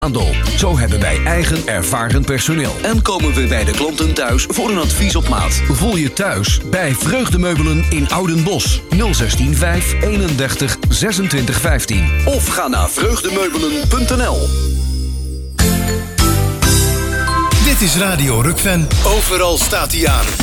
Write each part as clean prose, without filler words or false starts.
Zo hebben wij eigen ervaren personeel. En komen we bij de klanten thuis voor een advies op maat. Voel je thuis bij Vreugdemeubelen in Oudenbosch. 016 5 31 26 15. Of ga naar vreugdemeubelen.nl. Dit is Radio Rukven. Overal staat hij aan.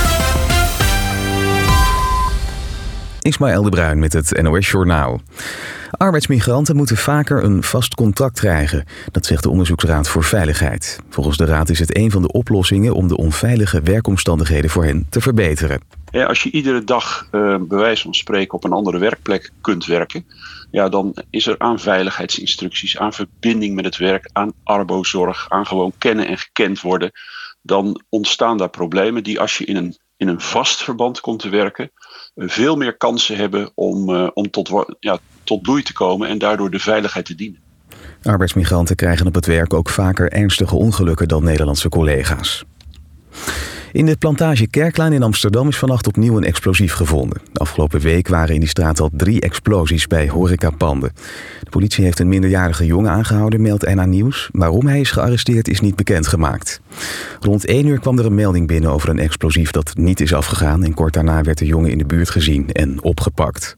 Ismaël de Bruin met het NOS Journaal. Arbeidsmigranten moeten vaker een vast contract krijgen. Dat zegt de Onderzoeksraad voor Veiligheid. Volgens de raad is het een van de oplossingen om de onveilige werkomstandigheden voor hen te verbeteren. Ja, als je iedere dag bij wijze van spreken op een andere werkplek kunt werken, ja, dan is er aan veiligheidsinstructies, aan verbinding met het werk, aan arbozorg, aan gewoon kennen en gekend worden. Dan ontstaan daar problemen die als je in een vast verband komt te werken, veel meer kansen hebben om tot bloei te komen en daardoor de veiligheid te dienen. Arbeidsmigranten krijgen op het werk ook vaker ernstige ongelukken dan Nederlandse collega's. In de Plantage Kerklaan in Amsterdam is vannacht opnieuw een explosief gevonden. De afgelopen week waren in die straat al 3 explosies bij horecapanden. De politie heeft een minderjarige jongen aangehouden, meldt NA Nieuws. Waarom hij is gearresteerd is niet bekendgemaakt. Rond 1 uur kwam er een melding binnen over een explosief dat niet is afgegaan. En kort daarna werd de jongen in de buurt gezien en opgepakt.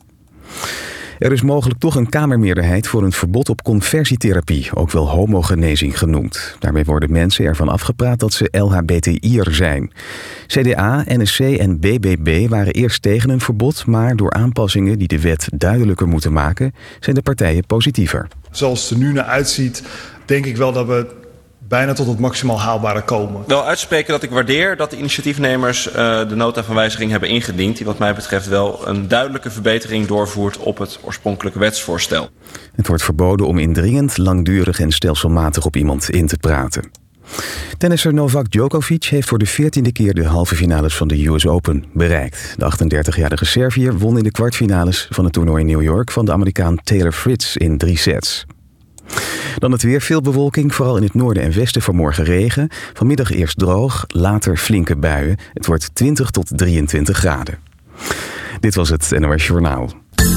Er is mogelijk toch een kamermeerderheid voor een verbod op conversietherapie, ook wel homogenezing genoemd. Daarmee worden mensen ervan afgepraat dat ze LHBTI'er zijn. CDA, NSC en BBB waren eerst tegen een verbod, maar door aanpassingen die de wet duidelijker moeten maken, zijn de partijen positiever. Zoals het er nu naar uitziet, denk ik wel dat we bijna tot het maximaal haalbare komen. Wel uitspreken dat ik waardeer dat de initiatiefnemers de nota van wijziging hebben ingediend, die wat mij betreft wel een duidelijke verbetering doorvoert op het oorspronkelijke wetsvoorstel. Het wordt verboden om indringend, langdurig en stelselmatig op iemand in te praten. Tennisser Novak Djokovic heeft voor de 14e keer de halve finales van de US Open bereikt. De 38-jarige Serviër won in de kwartfinales van het toernooi in New York van de Amerikaan Taylor Fritz in 3 sets. Dan het weer, veel bewolking, vooral in het noorden en westen vanmorgen regen. Vanmiddag eerst droog, later flinke buien. Het wordt 20 tot 23 graden. Dit was het NOS Journaal.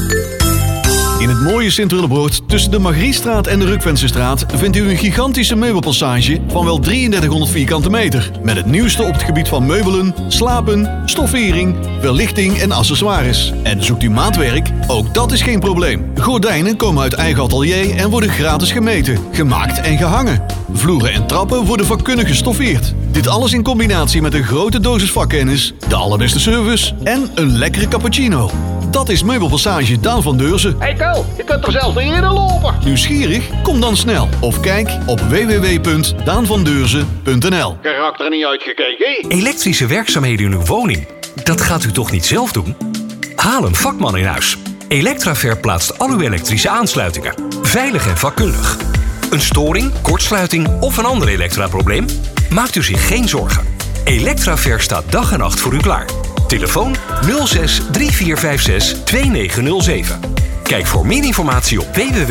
In het mooie Sint-Willebroord, tussen de Margriestraat en de Rukvensestraat, vindt u een gigantische meubelpassage van wel 3300 vierkante meter. Met het nieuwste op het gebied van meubelen, slapen, stoffering, verlichting en accessoires. En zoekt u maatwerk? Ook dat is geen probleem. Gordijnen komen uit eigen atelier en worden gratis gemeten, gemaakt en gehangen. Vloeren en trappen worden vakkundig gestoffeerd. Dit alles in combinatie met een grote dosis vakkennis, de allerbeste service en een lekkere cappuccino. Dat is Meubelpassage Daan van Deurzen. Hey Ko, je kunt er zelfs niet in lopen. Nieuwsgierig? Kom dan snel of kijk op www.daanvandeurzen.nl. Karakter er niet uitgekeken. Elektrische werkzaamheden in uw woning, dat gaat u toch niet zelf doen? Haal een vakman in huis. Electraver plaatst al uw elektrische aansluitingen. Veilig en vakkundig. Een storing, kortsluiting of een ander elektraprobleem? Maakt u zich geen zorgen. Electraver staat dag en nacht voor u klaar. Telefoon 06 3456 2907. Kijk voor meer informatie op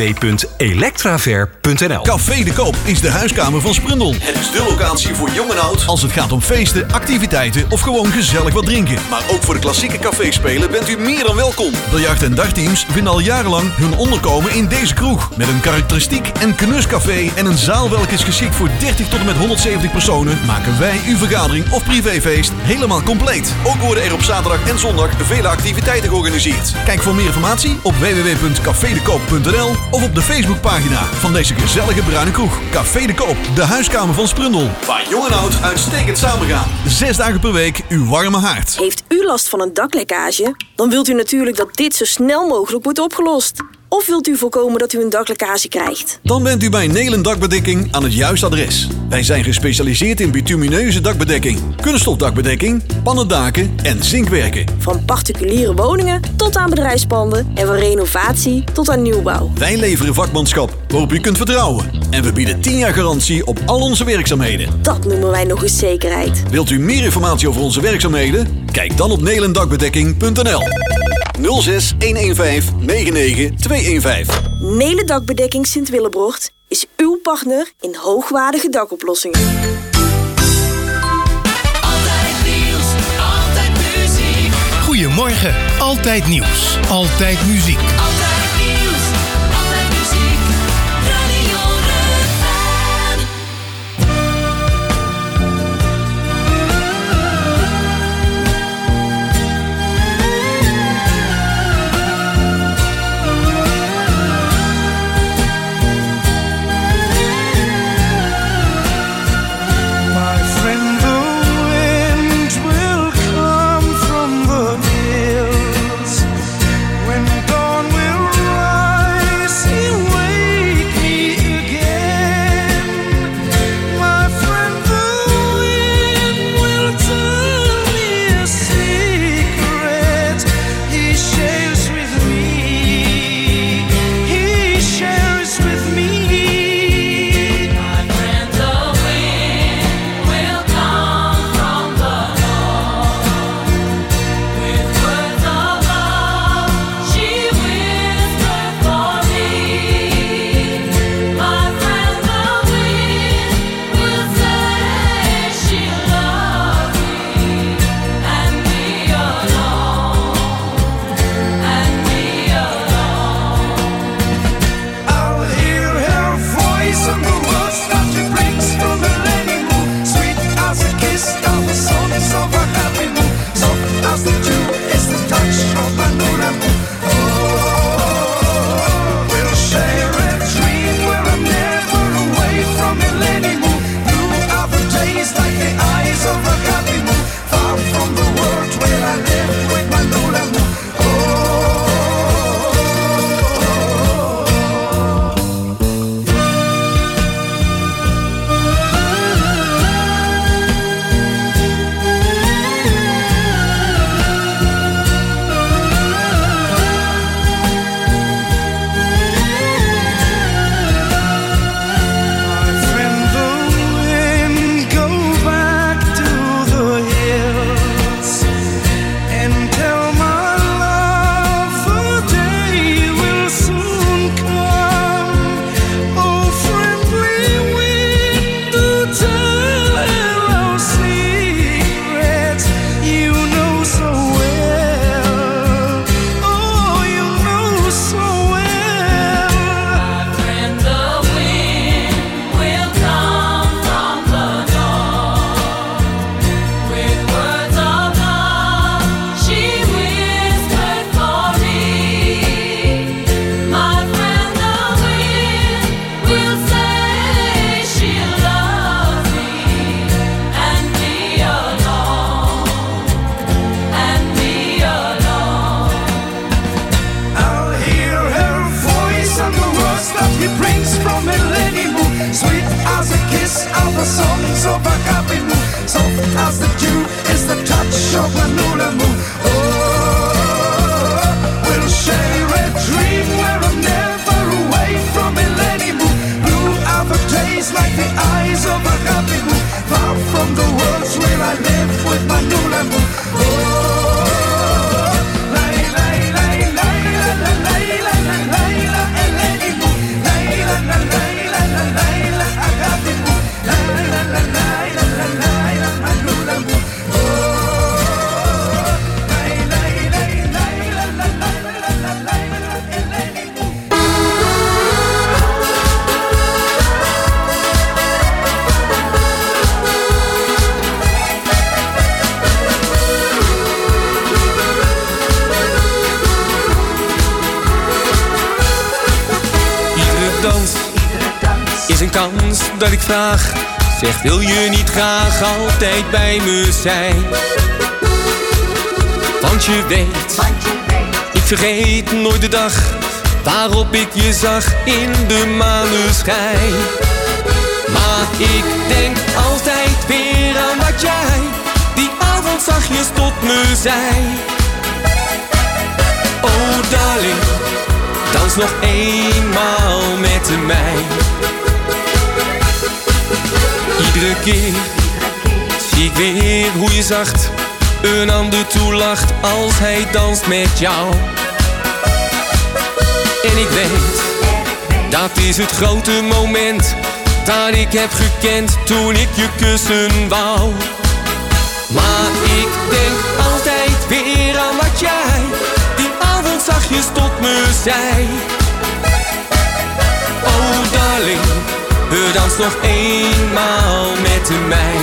www.electraver.nl. Café de Koop is de huiskamer van Sprundel. Het is de locatie voor jong en oud als het gaat om feesten, activiteiten of gewoon gezellig wat drinken. Maar ook voor de klassieke caféspelen bent u meer dan welkom. Biljart- en dartteams vinden al jarenlang hun onderkomen in deze kroeg. Met een karakteristiek en knuscafé en een zaal welke is geschikt voor 30 tot en met 170 personen, maken wij uw vergadering of privéfeest helemaal compleet. Ook worden er op zaterdag en zondag vele activiteiten georganiseerd. Kijk voor meer informatie op www.cafedekoop.nl of op de Facebookpagina van deze gezellige bruine kroeg. Café de Koop, de huiskamer van Sprundel. Waar jong en oud uitstekend samengaan. 6 dagen per week uw warme haard. Heeft u last van een daklekkage? Dan wilt u natuurlijk dat dit zo snel mogelijk wordt opgelost. Of wilt u voorkomen dat u een daklekkage krijgt? Dan bent u bij Nelen Dakbedekking aan het juiste adres. Wij zijn gespecialiseerd in bitumineuze dakbedekking, kunststofdakbedekking, pannendaken en zinkwerken. Van particuliere woningen tot aan bedrijfspanden en van renovatie tot aan nieuwbouw. Wij leveren vakmanschap waarop u kunt vertrouwen. En we bieden 10 jaar garantie op al onze werkzaamheden. Dat noemen wij nog eens zekerheid. Wilt u meer informatie over onze werkzaamheden? Kijk dan op nelendakbedekking.nl. 06 115 99 215. Nelen Dakbedekking Sint-Willebroord is uw partner in hoogwaardige dakoplossingen. Altijd nieuws, altijd muziek. Goedemorgen, altijd nieuws, altijd muziek. Altijd nieuws, altijd muziek. Radio Rukven. the songs of Agape Mu. Soft as the dew is the touch of Manula Mu. Oh, we'll share a dream where I'm never away from Eleni Mu. Blue are the days like the eyes of Agape Mu. Far from the worlds where I live with Manula Mu. Oh, is een kans dat ik vraag. Zeg, wil je niet graag altijd bij me zijn? Want je weet, ik vergeet nooit de dag waarop ik je zag in de maneschijn. Maar ik denk altijd weer aan wat jij die avond zachtjes tot me zei. Oh darling, dans nog eenmaal met mij. Iedere keer zie ik weer hoe je zacht een ander toelacht als hij danst met jou. En ik weet, dat is het grote moment dat ik heb gekend toen ik je kussen wou. Maar ik denk altijd weer aan wat jij die avond zachtjes tot me zei. Oh darling, dans nog eenmaal met mij.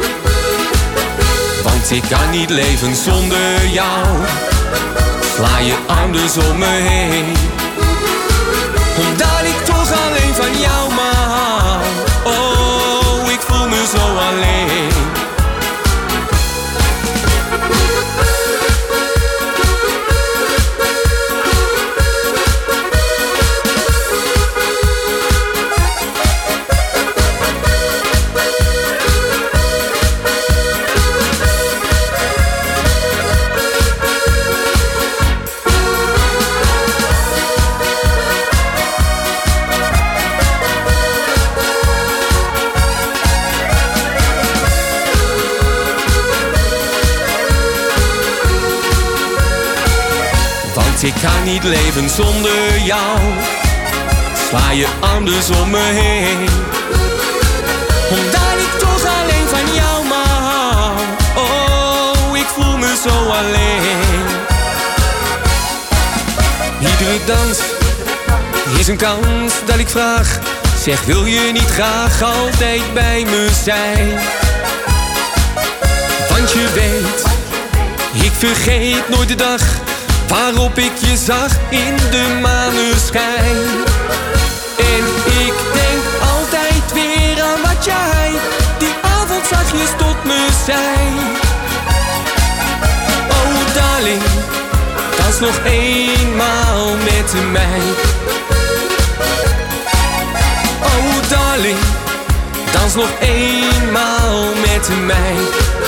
Want ik kan niet leven zonder jou. Sla je arm dus om me heen. Omdat ik toch alleen van jou maar hou. Oh, ik voel me zo alleen. Ik kan niet leven zonder jou. Sla je arm dus om me heen. Omdat ik toch alleen van jou maar hou. Oh, ik voel me zo alleen. Iedere dans is een kans dat ik vraag. Zeg, wil je niet graag altijd bij me zijn? Want je weet, ik vergeet nooit de dag waarop ik je zag in de maneschijn. En ik denk altijd weer aan wat jij die avond zachtjes tot me zei. Oh darling, dans nog eenmaal met mij. Oh darling, dans nog eenmaal met mij.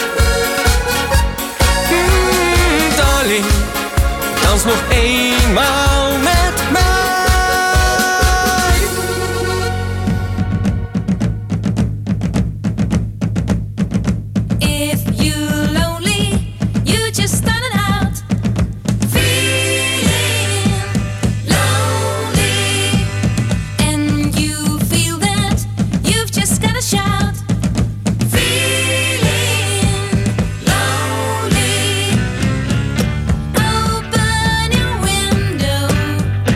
Darling, dans nog eenmaal met mij. If you're lonely, you just started out feeling lonely, and you feel that you've just gotta shout feeling lonely. Open your window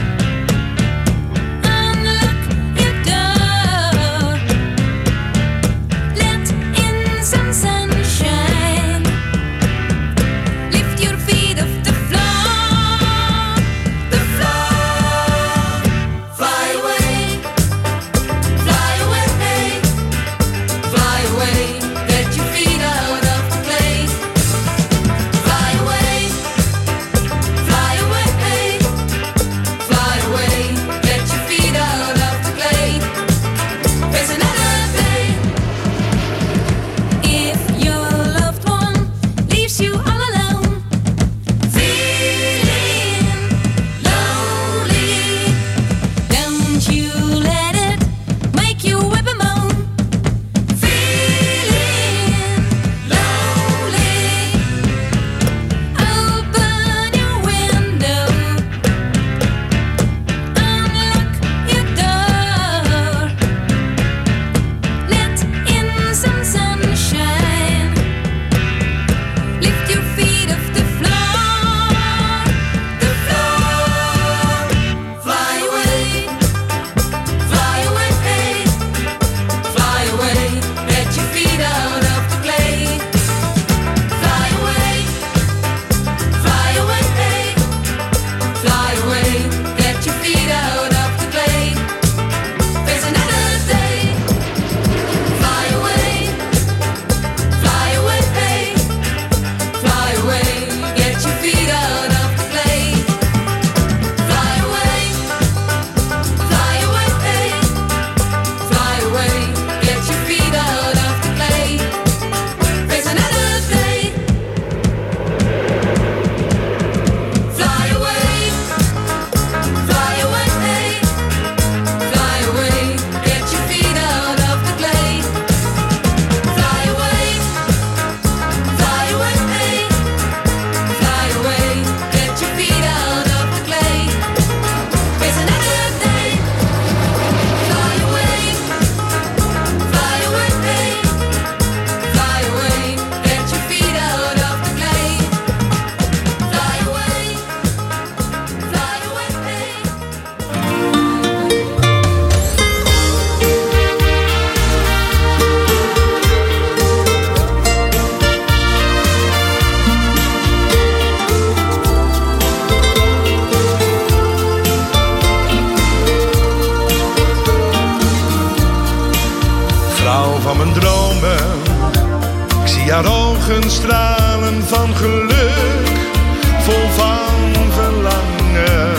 van mijn dromen. Ik zie haar ogen stralen van geluk, vol van verlangen.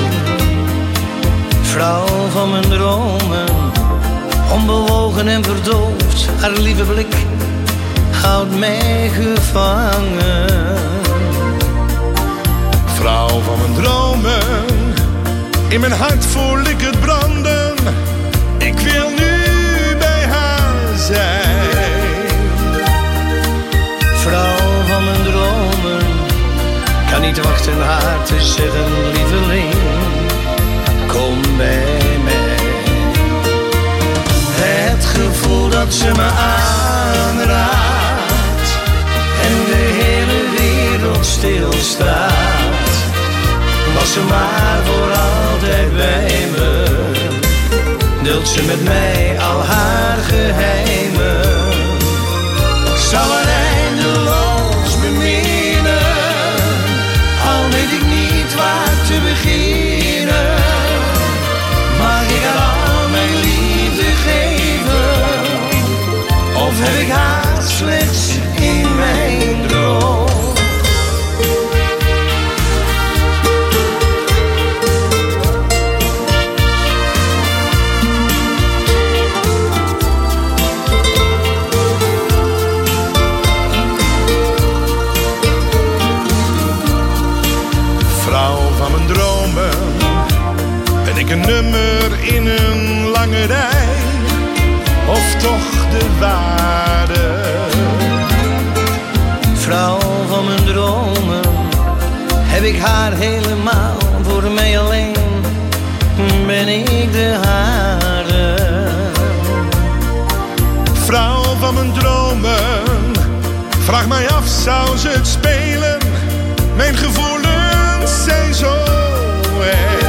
Vrouw van mijn dromen, onbewogen en verdoofd, haar lieve blik houdt mij gevangen. Vrouw van mijn dromen, in mijn hart voel ik het branden. Ik wil nu bij haar zijn. Vrouw van mijn dromen, kan niet wachten haar te zeggen, lieveling, kom bij mij. Het gevoel dat ze me aanraakt en de hele wereld stilstaat, was ze maar voor altijd bij me, deelt ze met mij al haar geheimen. Ik zal haar eindeloos beminnen, al weet ik niet waar te beginnen. Mag ik haar al mijn liefde geven, of heb ik haar slechts in mijn droom? Een nummer in een lange rij, of toch de waarde? Vrouw van mijn dromen, heb ik haar helemaal voor mij alleen, ben ik de hare. Vrouw van mijn dromen, vraag mij af, zou ze het spelen? Mijn gevoelens zijn zo echt.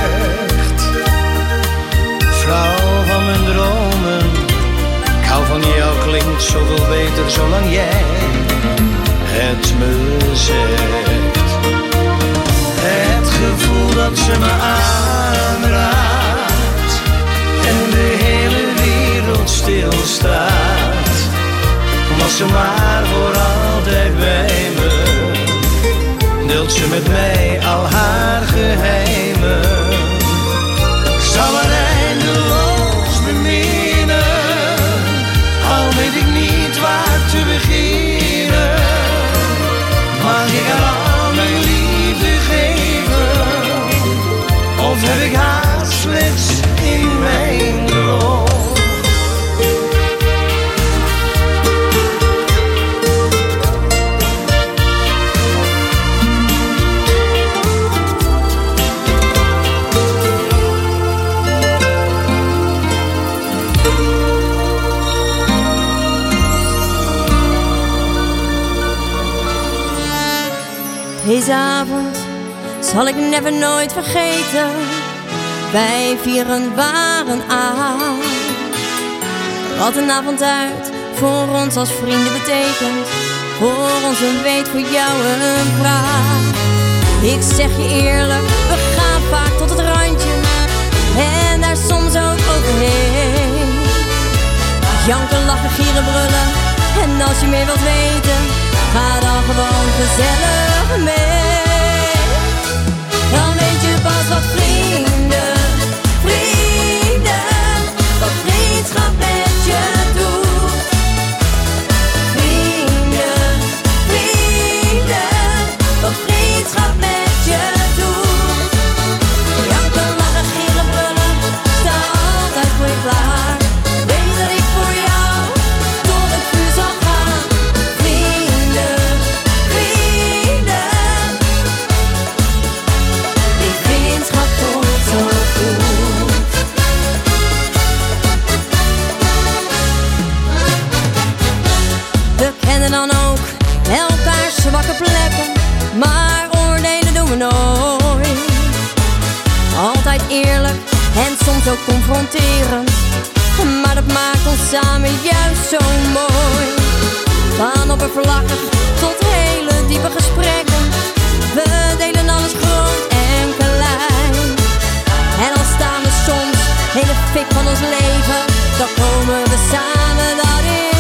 Vrouw van mijn dromen, ik hou van jou, klinkt zoveel beter zolang jij het me zegt. Het gevoel dat ze me aanraakt en de hele wereld stilstaat, was ze maar voor altijd bij me, deelt ze met mij al haar geheimen. Ik zal haar eindeloos beminnen, al weet ik niet waar te beginnen. Mag ik haar al mijn liefde geven, of heb ik haar slechts in mijn droom? Deze avond zal ik never nooit vergeten. Wij vieren waren aan. Wat een avond uit voor ons als vrienden betekent. Voor ons een weet, voor jou een vraag. Ik zeg je eerlijk, we gaan vaak tot het randje en daar soms ook overheen. Janken, lachen, gieren, brullen, en als je meer wilt weten, ga dan gewoon gezellig mee. Dan weet je pas wat vrienden, wat vriendschap met je doet. Vrienden, wat vriendschap met je doet. Janken, lachen, gieren, brullen, sta altijd voor je klaar. Weet dat ik voor jou door het vuur zal gaan. Vrienden, die vriendschap komt zo goed. We kennen dan ook elkaars zwakke plekken, maar oordelen doen we nooit. Altijd eerlijk en soms ook confronterend, maar dat maakt ons samen juist zo mooi. Van oppervlakkig tot hele diepe gesprekken, we delen alles groot en klein. En al staan we soms in de fik van ons leven, dan komen we samen daarin.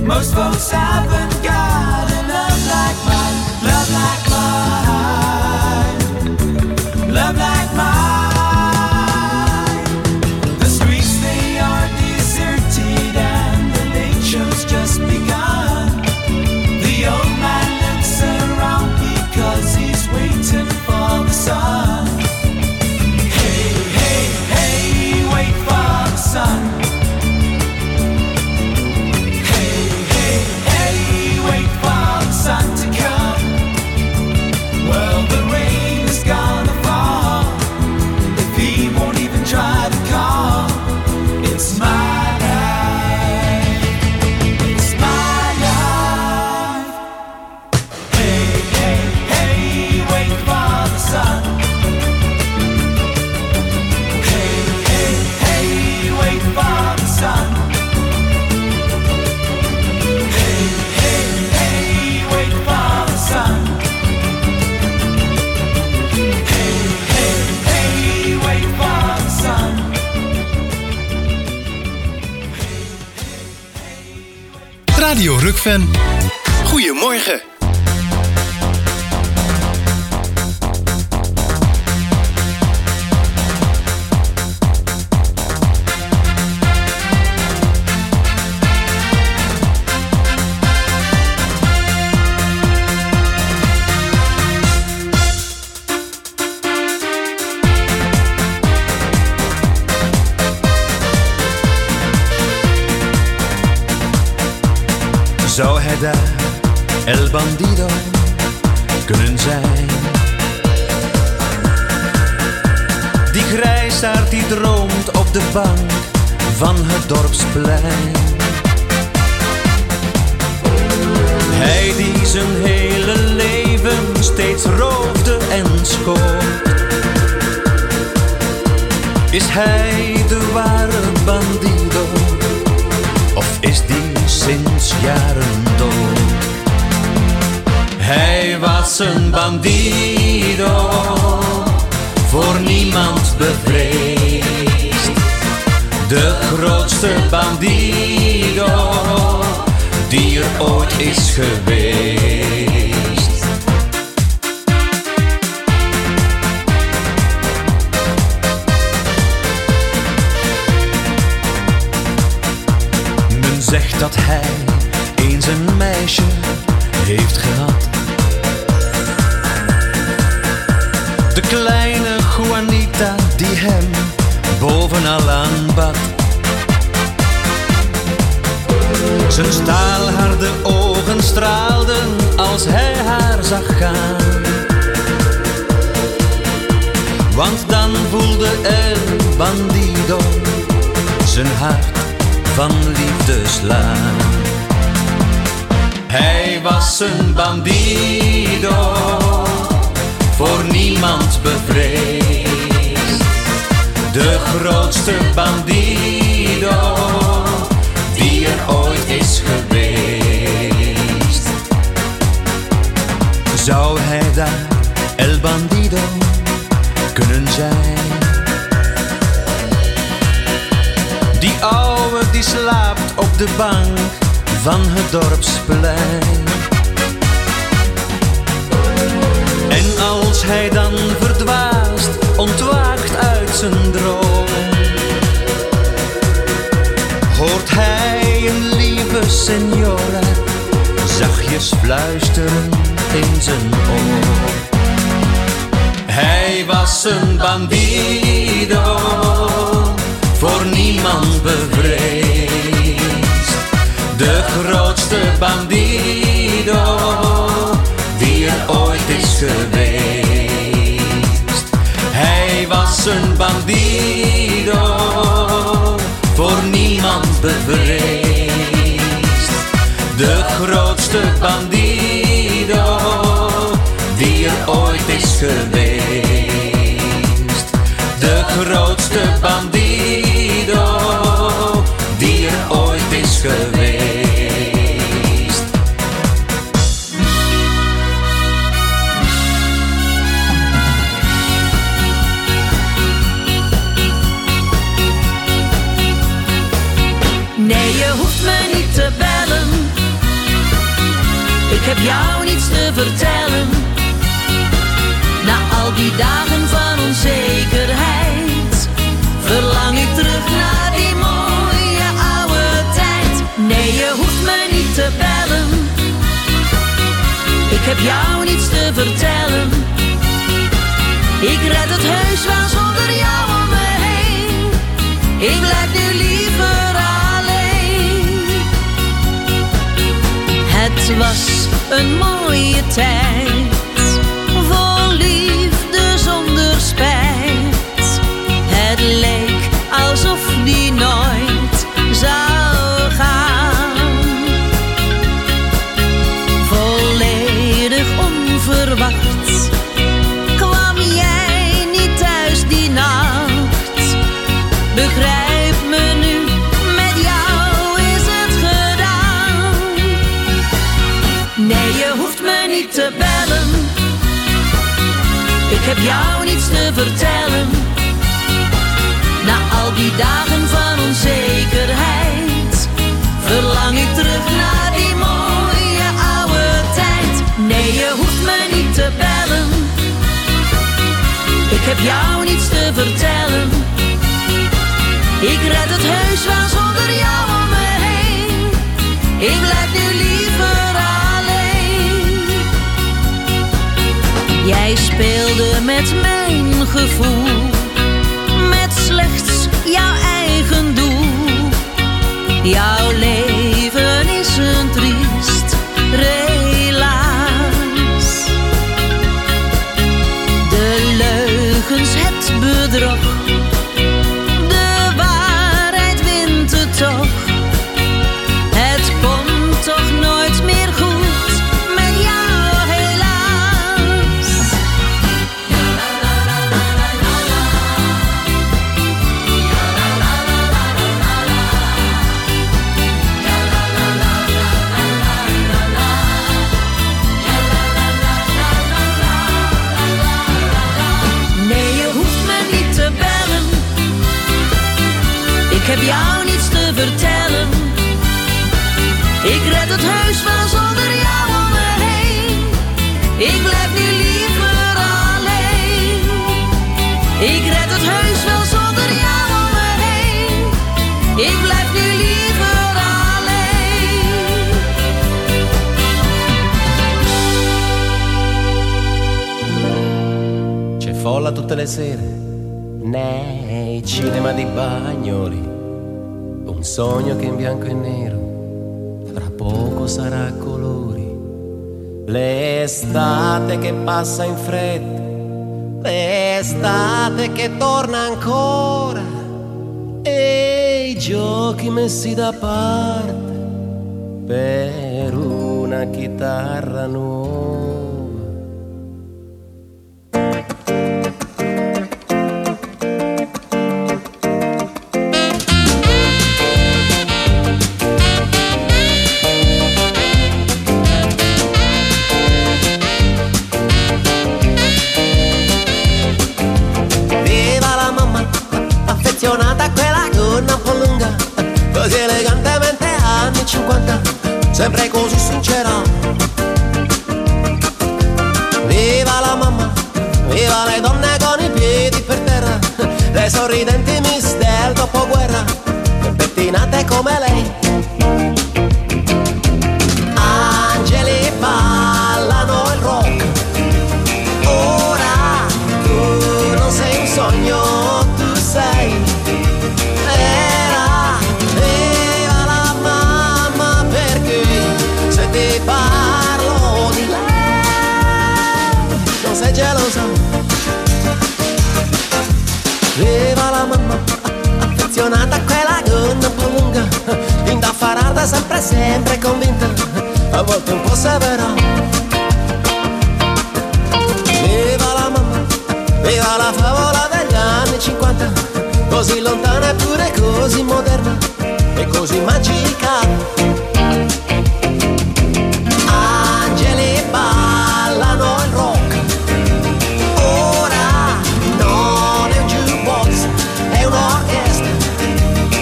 Most folks haven't got a love like mine. Love like mine. Love like mine. The streets, they are deserted and the late show's just begun. The old man looks around because he's waiting for the sun. Hey, hey, hey, wait for the sun. Hey, hey, hey, wait for the sun to come. Well, the rain is gonna fall if he won't even try to call. It's my life. It's my life. Hey, hey, hey, wait for the sun. Hey, hey, hey, wait for the sun. Hey, hey, hey, wait for the sun. Hey, hey, hey, wait for the sun. Radio Rukven. Goedemorgen. Zou hij daar El Bandido kunnen zijn? Die grijsaard die droomt op de bank van het dorpsplein. Hij die zijn hele leven steeds roofde en schoot. Is hij de ware bandido? Of is die sinds jaren dood? Hij was een bandido, voor niemand bevreesd. De grootste bandido die er ooit is geweest. Men zegt dat hij eens een meisje heeft gehad. De kleine Juanita die hem bovenal aanbad. Zijn staalharde ogen straalden als hij haar zag gaan. Want dan voelde El Bandido zijn hart van liefde slaan. Hij was een bandido, voor niemand bevreesd. De grootste bandido die er ooit is geweest. Zou hij daar El Bandido kunnen zijn? Die ouwe die slaapt op de bank van het dorpsplein. En als hij dan verdwaast ontwaakt uit zijn droom, hoort hij een lieve senora zachtjes fluisteren in zijn oor. Hij was een bandido, voor niemand bevreesd. De grootste bandido die er ooit is geweest. Hij was een bandido, voor niemand bevreesd. De grootste bandido die er ooit is geweest. De grootste bandido die er ooit is geweest. Nee, je hoeft me niet te bellen heb jou niets te vertellen. Na al die dagen van onzekerheid verlang ik terug naar die mooie oude tijd. Nee, je hoeft me niet te bellen. Ik heb jou niets te vertellen. Ik red het heus wel zonder jou om me heen. Ik blijf nu liever alleen. Het was een mooie tijd, vol liefde zonder spijt. Het leek alsof die nooit zou gaan. Volledig onverwacht kwam jij niet thuis die nacht. Begrijp me nu, met jou is het gedaan. Nee, je hoeft me niet te bellen. Ik heb jou niets te vertellen. Na al die dagen van onzekerheid verlang ik terug naar die mooie oude tijd. Nee, je hoeft me niet te bellen. Ik heb jou niets te vertellen. Ik red het heus wel zonder jou om me heen. Ik blijf nu liever alleen. Jij speelde met mijn gevoel, met slechts jouw eigen doel. Jouw leven is een triest relaas. De leugens, het bedrog, de waarheid wint het toch. Het komt toch nooit meer goed met jou helaas. Nee, je hoeft me niet te bellen. Ik heb jou niets te vertellen. Ik red het heus wel zonder jou om me heen. Ik blijf nu liever alleen. Ik red het heus wel zonder jou om me heen. Ik blijf nu liever alleen. C'è folla tutte le sere nei cinema di Bagnoli. Un sogno che in bianco e nero fra poco sarà a colori. L'estate che passa in fretta, l'estate che torna ancora, e i giochi messi da parte per una chitarra nuova. Viva la mamma, affezionata a quella gonna un po' lunga, così elegantemente anni 50, sempre così sincera. Viva la mamma, viva le donne con i piedi per terra, le sorridenti miss del dopoguerra, pettinate come lei. Angeli ballano il rock, ora tu non sei un sogno, tu sei vera. Viva la mamma, perché se ti parlo di lei non sei gelosa. Viva la mamma, affezionata a quella gonna un po' lunga, indaffarata sempre sempre convinta, a volte un po' severa. Viva la mamma, viva la favola degli anni 50, così lontana eppure così moderna e così magica. Angeli ballano il rock, ora non è un jukebox, è un'orchestra.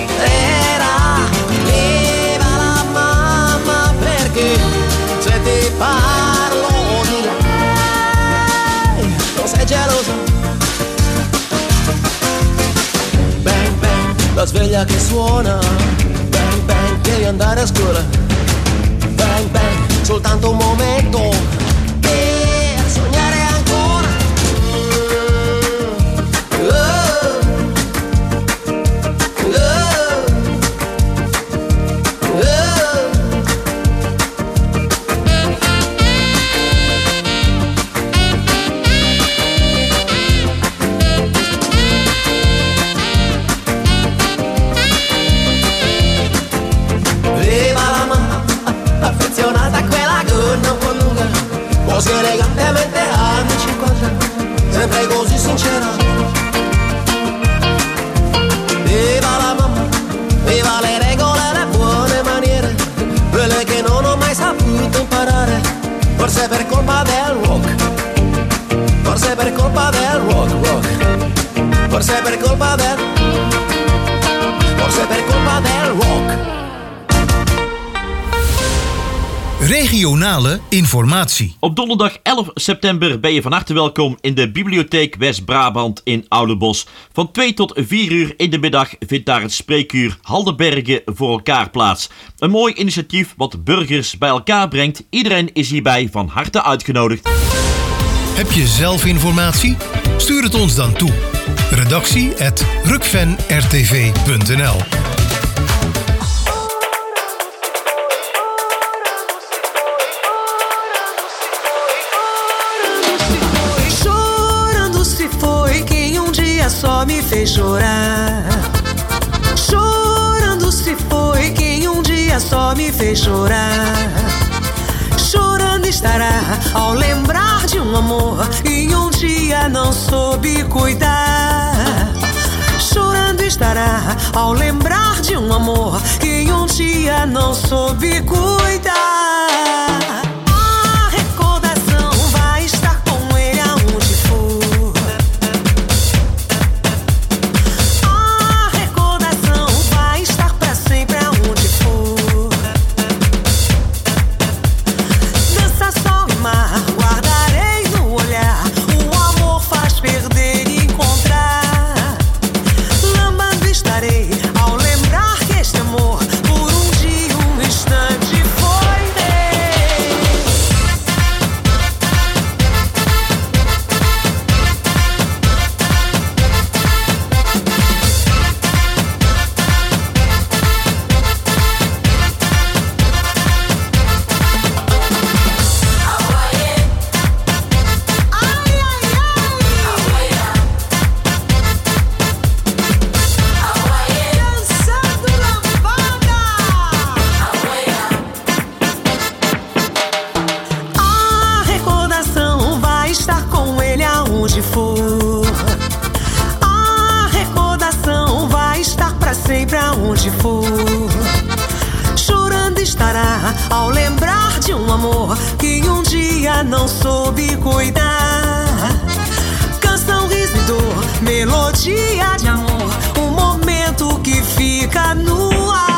Era viva la mamma, perché se ti parlo di lei. Non sei gelosa? Bang bang, la sveglia che suona. Bang bang, devi andare a scuola. Bang bang, soltanto un momento per sognare ancora. Affezionata a quella gonna un po' lunga, così elegantemente anni 50, sempre così sincera. Viva la mamma, viva le regole e le buone maniere, quelle che non ho mai saputo imparare, forse per colpa del rock, forse per colpa del rock, forse per colpa del, forse per colpa del rock. Regionale informatie. Op donderdag 11 september ben je van harte welkom in de Bibliotheek West-Brabant in Oudenbosch. Van 2 tot 4 uur in de middag vindt daar het spreekuur Haldenbergen voor elkaar plaats. Een mooi initiatief wat burgers bij elkaar brengt. Iedereen is hierbij van harte uitgenodigd. Heb je zelf informatie? Stuur het ons dan toe. redactie@rukvenrtv.nl. Só me fez chorar. Chorando se foi quem um dia só me fez chorar. Chorando estará ao lembrar de um amor que um dia não soube cuidar. Chorando estará ao lembrar de um amor que um dia não soube cuidar. Ao lembrar de um amor que um dia não soube cuidar. Canção, riso e dor, melodia de amor, um momento que fica no ar.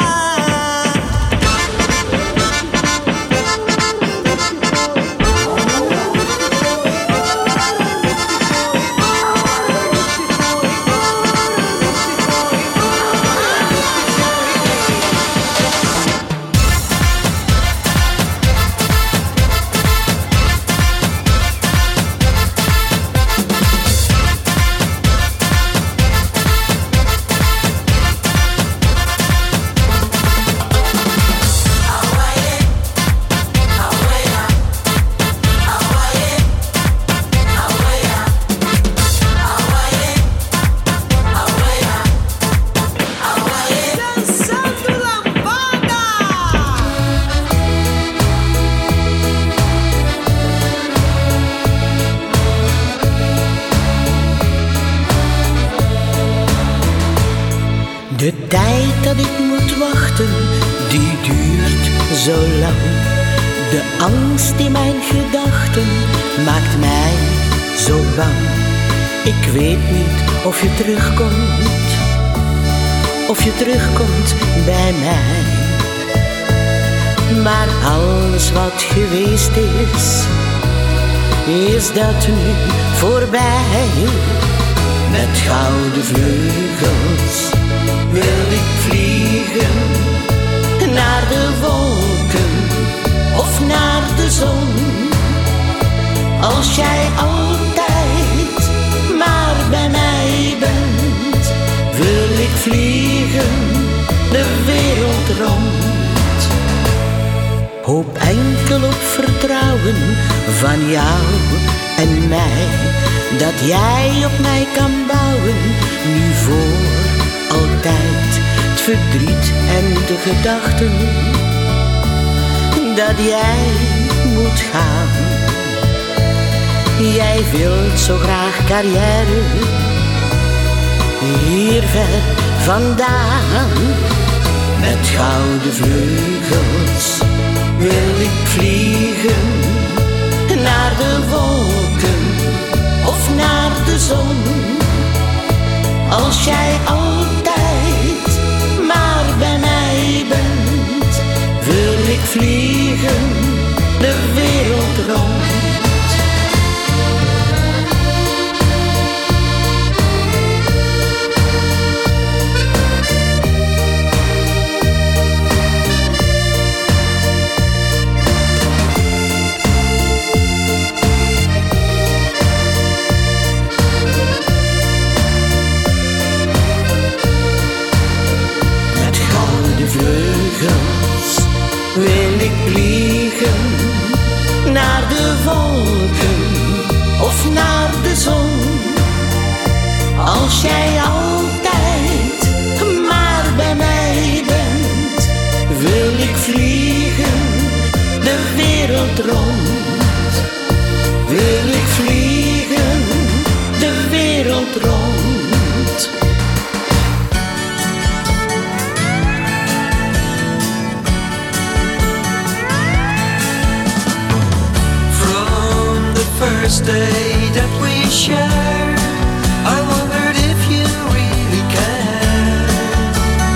De tijd dat ik moet wachten, die duurt zo lang. De angst in mijn gedachten maakt mij zo bang. Ik weet niet of je terugkomt, of je terugkomt bij mij. Maar alles wat geweest is dat nu voorbij. Met gouden vleugels wil ik vliegen naar de wolken of naar de zon. Als jij altijd maar bij mij bent, wil ik vliegen de wereld rond. Hoop enkel op vertrouwen van jou en mij, dat jij op mij kan bouwen, nu voor altijd. Het verdriet en de gedachten dat jij moet gaan. Jij wilt zo graag carrière hier ver vandaan. Met gouden vleugels wil ik vliegen naar de wolken of naar de zon. Als jij altijd maar bij mij bent, wil ik vliegen de wereld rond. Wil ik vliegen naar de wolken of naar de zon. Als jij altijd maar bij mij bent, wil ik vliegen de wereld rond. Wil ik vliegen de wereld rond. First day that we shared, I wondered if you really cared.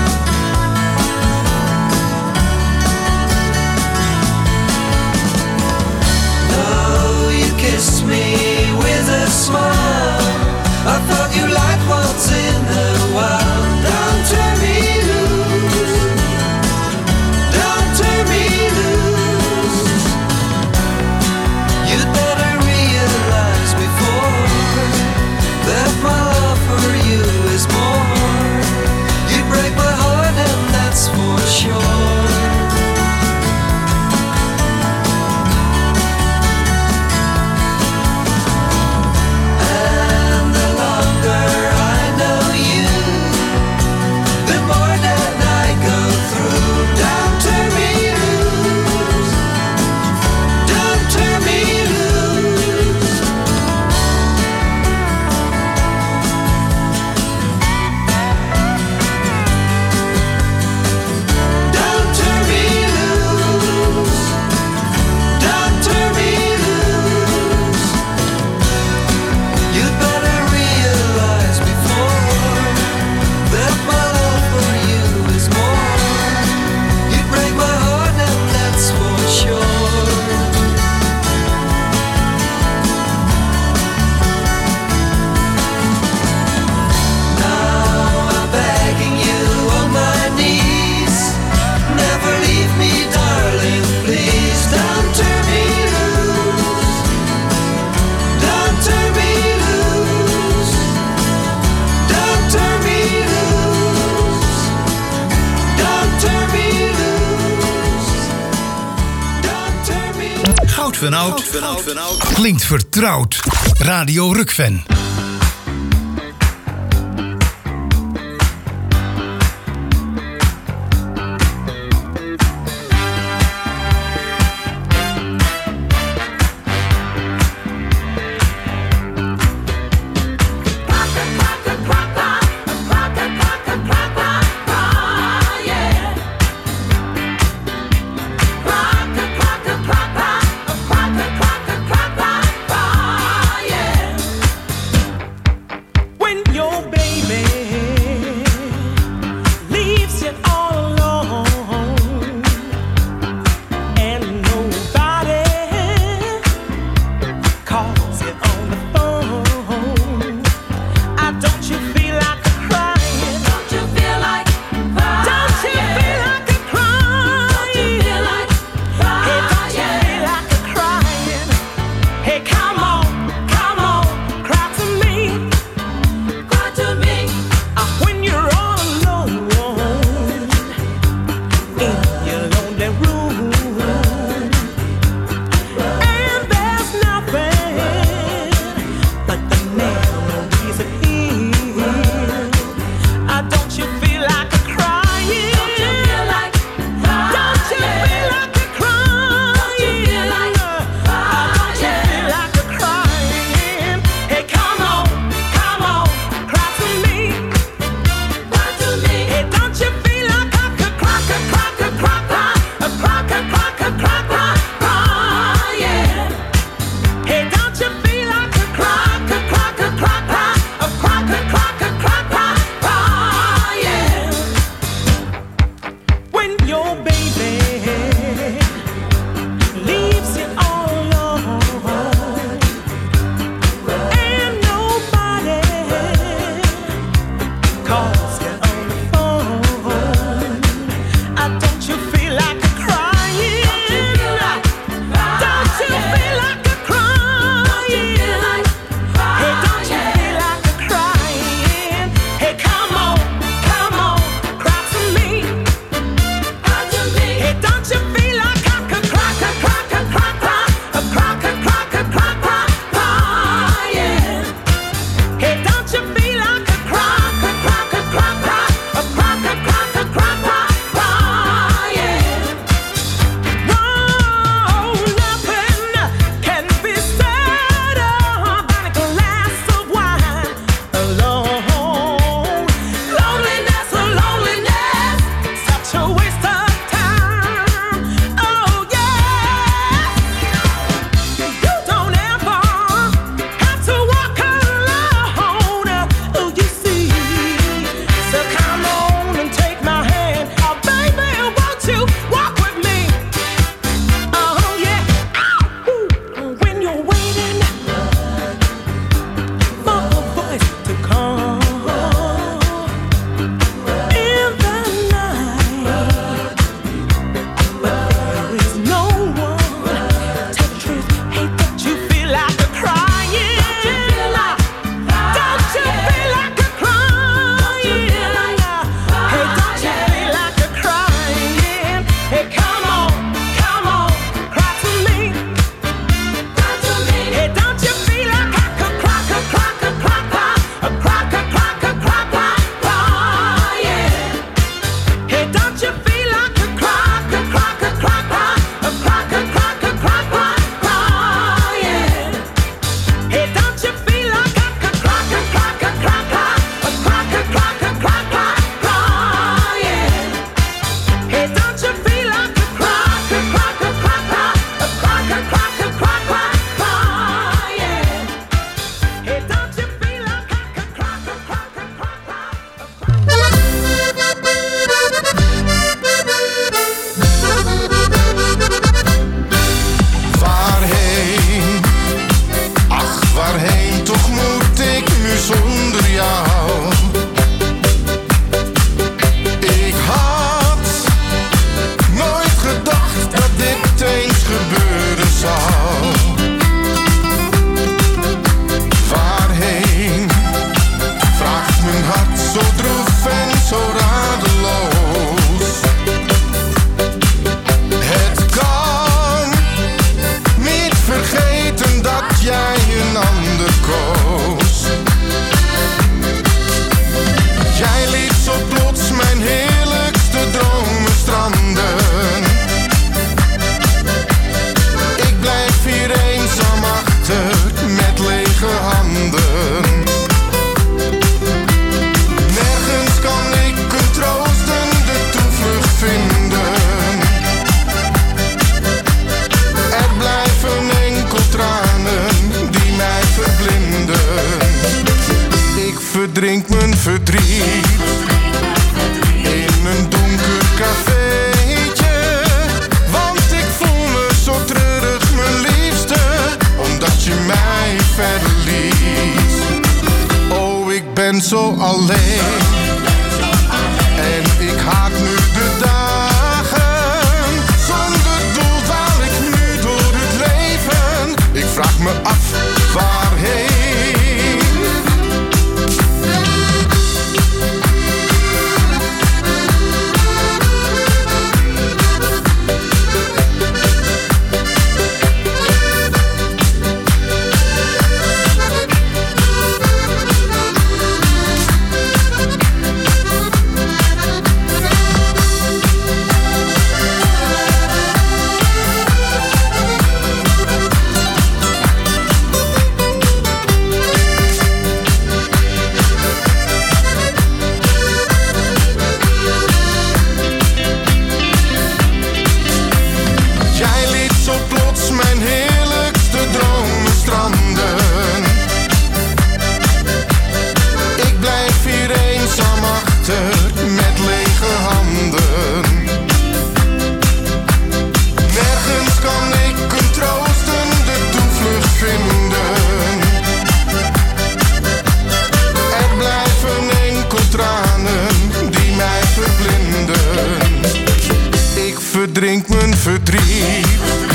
Though you kissed me with a smile, I thought you liked once in a while. Don't turn me loose, don't turn me loose. You'd better that my love for you is more. You break my heart and that's for sure. And the longer I know you, the more that I go through. Don't turn me loose, don't turn me loose. Goud van Oud klinkt vertrouwd. Radio Rukven. ben zo alleen. En ik haat nu de dagen. Zonder doel dwaal ik nu door het leven. Ik vraag me af waarheen. Met lege handen. Nergens kan ik een troostende toevlucht vinden. Er blijven enkel tranen die mij verblinden. Ik verdrink mijn verdriet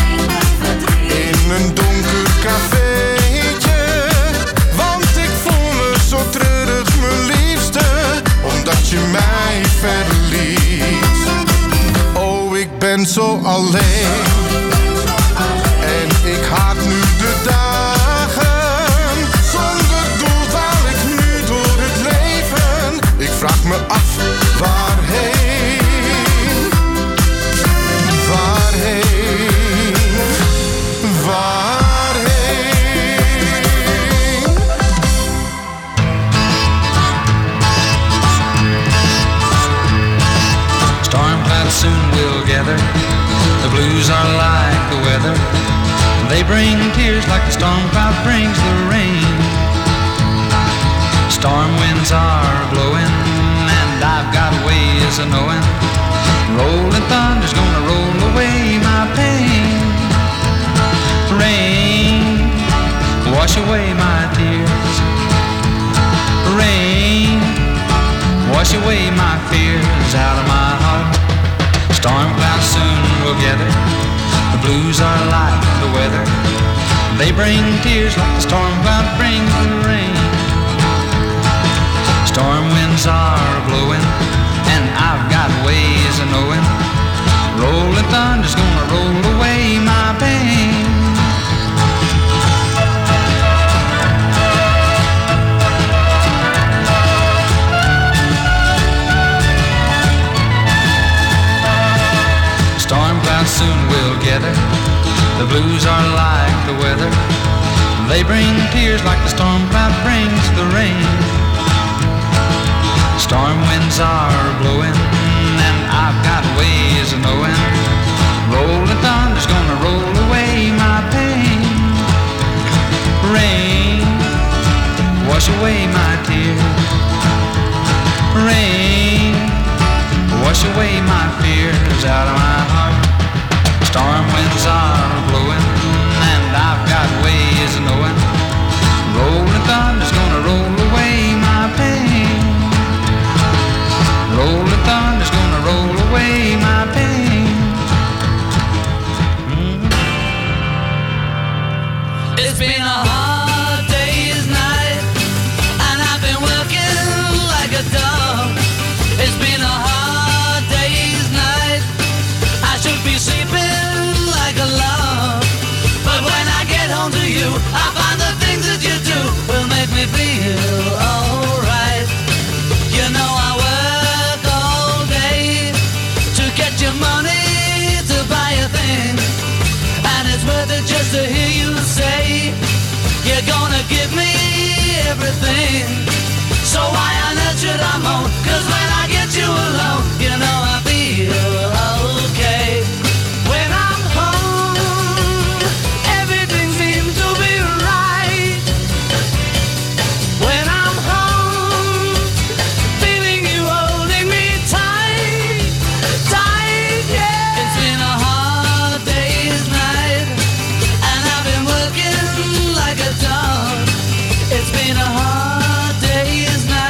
in een donker cafeetje, want ik voel me zo treurig, mijn liefste, omdat je mij verliet. Oh, ik ben zo alleen. En ik haat nu de dagen. Zonder doel dwaal ik nu door het leven. Ik vraag me af waarheen. Waarheen. Waarheen. Storm clouds soon will gather. The blues are like the weather. They bring tears like the storm cloud brings the rain. Storm winds are blowing, and I've got ways of knowing. Rolling thunder's gonna roll away my pain. Rain, wash away my tears. Rain, wash away my fears out of my heart. Storm clouds soon will gather. The blues are like the weather. They bring tears like the storm cloud brings the rain. Storm winds are blowing, and I've got ways of knowing. Rolling thunder's gonna roll away my pain. Storm clouds soon will gather. The blues are like the weather. They bring tears like the storm cloud brings the rain. Storm winds are blowing, and I've got ways of knowing. Rolling thunder's gonna roll away my pain. Rain, wash away my tears. Rain, wash away my fears out of my heart. Storm winds are blowing, and I've got ways of knowing. Rolling thunder's gonna roll away my pain. Rolling thunder's gonna roll away my pain. It's been a hard day's night, and I've been working like a dog. It's been a hard day's night. I should be sleeping like a log, but when I get home to you, I find the things that you do will make me feel alright. You know I work all day to get your money to buy a thing, and it's worth it just to hear you say you're gonna give me everything. So why on earth should I moan? 'Cause when I get you alone, you know I feel okay. When I'm home, everything seems to be right. When I'm home, feeling you holding me tight, tight, yeah. It's been a hard day's night, and I've been working like a dog. It's been a hard day's night.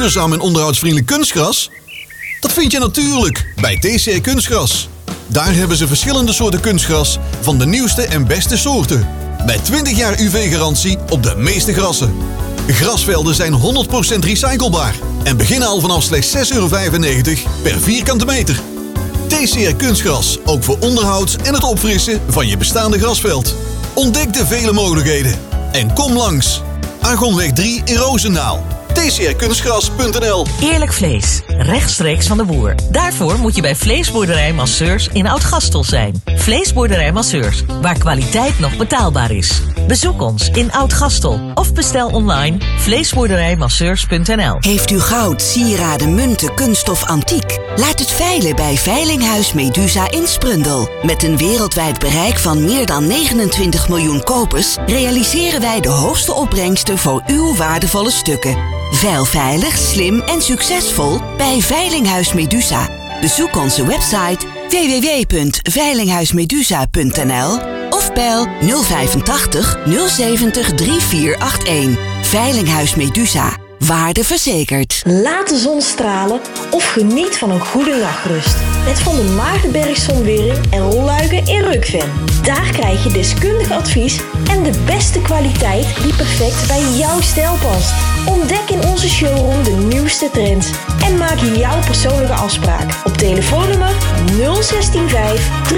duurzaam en onderhoudsvriendelijk kunstgras? Dat vind je natuurlijk bij TCR Kunstgras. Daar hebben ze verschillende soorten kunstgras van de nieuwste en beste soorten. Met 20 jaar UV-garantie op de meeste grassen. Grasvelden zijn 100% recyclebaar en beginnen al vanaf slechts €6,95 per vierkante meter. TCR Kunstgras, ook voor onderhoud en het opfrissen van je bestaande grasveld. Ontdek de vele mogelijkheden en kom langs. Argonweg 3 in Roosendaal. tcrkunstgras.nl. Eerlijk vlees, rechtstreeks van de boer. Daarvoor moet je bij Vleesboerderij Masseurs in Oud-Gastel zijn. Vleesboerderij Masseurs, waar kwaliteit nog betaalbaar is. Bezoek ons in Oud-Gastel of bestel online vleesboerderijmasseurs.nl. Heeft u goud, sieraden, munten, kunststof, antiek? Laat het veilen bij Veilinghuis Medusa in Sprundel. Met een wereldwijd bereik van meer dan 29 miljoen kopers realiseren wij de hoogste opbrengsten voor uw waardevolle stukken. Veil veilig, slim en succesvol bij Veilinghuis Medusa. Bezoek onze website www.veilinghuismedusa.nl of bel 085 070 3481. Veilinghuis Medusa. Waarde verzekerd. Laat de zon stralen of geniet van een goede nachtrust. Met Van der Maardenberg Zonwering en rolluiken in Rukven. Daar krijg je deskundig advies en de beste kwaliteit die perfect bij jouw stijl past. Ontdek in onze showroom de nieuwste trends en maak jouw persoonlijke afspraak op telefoonnummer 0165